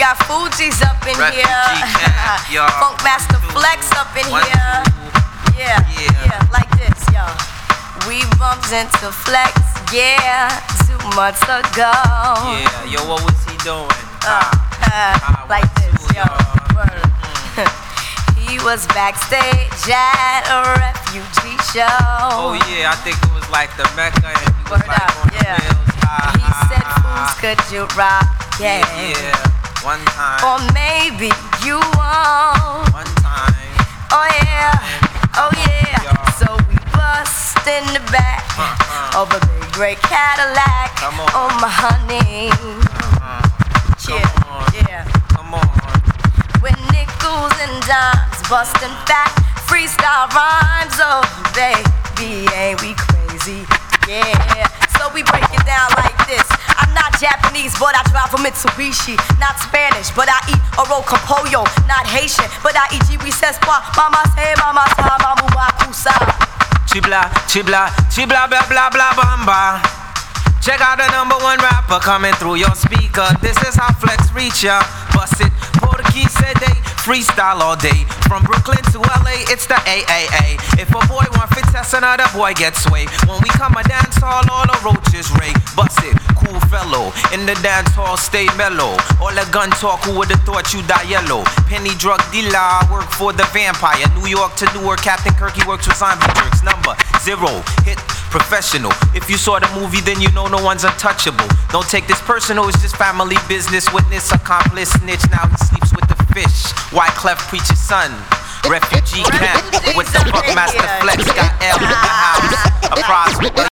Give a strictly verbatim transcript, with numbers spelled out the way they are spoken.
got Fuji's up in Refugee here. camp, y'all. Funk Master Flex up in One, here. two. Yeah, Yeah. yeah, like this, yo. We bumped into Flex, yeah, two months ago. Yeah, yo, what was he doing? Uh, uh, Ah, like one, this, two, yo. y'all. Word. He was backstage at a refugee show. Oh yeah, I think it was like the Mecca, and he was Word like up, on the yeah. wheels. Ah, He ah, said, ah, "Fools, could you rock?" yeah, Yeah. yeah, one time, Or maybe you won't. one time. Oh yeah, oh yeah. Yeah. So we bust in the back Uh-uh. of a big gray Cadillac. Come on. Oh my honey. Uh, Yeah, come on, yeah. come on. With nickels and dimes, busting fat, freestyle rhymes. Oh baby, ain't we crazy? Yeah. So we break it down like this. I'm not Japanese, but I drive a Mitsubishi. Not Spanish, but I eat oroco pollo. Not Haitian, but I eat jibises pa. Mama say, mama sa, mamu makusa. Chibla, chibla, chibla, blah, blah, blah, bamba. Check out the number one rapper coming through your speaker. This is how Flex reach ya. Bust it, Portuguese said they freestyle all day. From Brooklyn to L A, it's the A A A. If a boy want fit test, another boy gets sway. When we come a dance hall, all the roaches ray. Bust it, cool fellow. In the dance hall, stay mellow. All the gun talk, who would've thought you die yellow? Penny drug dealer, I work for the vampire. New York to Newark, Captain Kirk, he works with zombie jerks. Number zero, hit professional. If you saw the movie, then you know no one's untouchable. Don't take this personal, it's just family business. Witness, accomplice, snitch, now he sleeps with the fish. Wyclef preacher's son, refugee camp. With the fuck Master Flex, got L in the house. A prosper.